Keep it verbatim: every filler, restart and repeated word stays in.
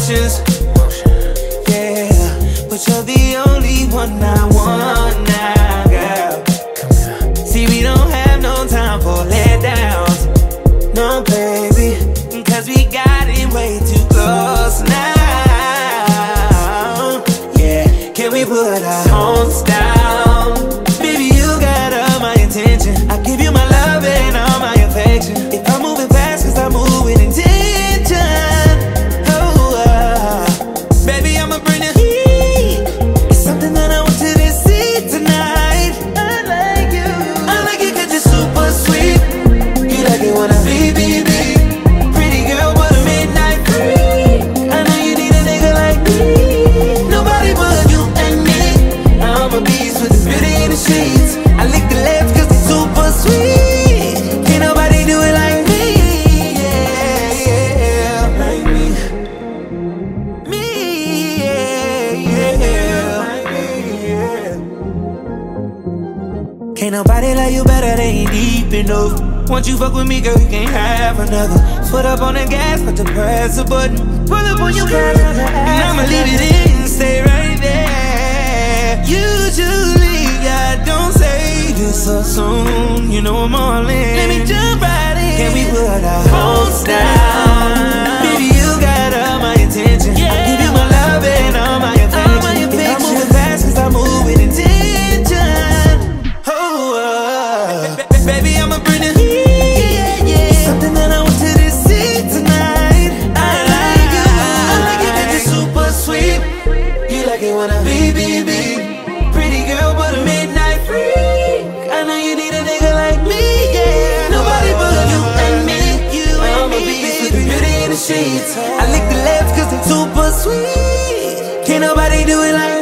emotions. Yeah, but you're the only one I want now, girl. See, we don't have no time for letdowns. No, baby, cause we got it way too close now. Yeah, can we put our homes down? Baby, you got all my attention. I give you my love and all my affection. If I'm moving fast, cause I move with intention. Oh, uh, baby, I'ma bring the heat. It's something that I want you to see tonight. I like you. I like it cause you're super sweet. You like it when I be, be, be. Pretty girl, but a midnight creep. I know you need a nigga like me. Nobody but you and me. I'm a beast with the beauty in the sheets. I lick the lips cause they're super sweet. Can't nobody do it like me. Yeah, yeah, like me. Me, yeah, yeah, like me, yeah. Can't nobody like you better, they ain't deep enough. Once you fuck with me, girl, you can't have another. Foot up on the gas, but to press a button. Pull up on your gas, and I'ma leave it in, stay right there. Usually, I don't say this so soon. You know I'm all in. Let me jump right in. Can we put our homes down? Baby, you got all my attention. Yeah. I give you my love and all my affection. All my affection. If I'm moving fast, cause I move with intention. Oh, uh, baby, I'ma bring the heat. Yeah, yeah. Something that I want you to see tonight. I like you. I like it cause you're super sweet. You like it when I be, be, be. Pretty girl, but a midnight freak. I know you need a nigga like me, yeah. Nobody but you and me. I'm a beast with the beauty in the sheets. I lick the lips cause they're super sweet. Can't nobody do it like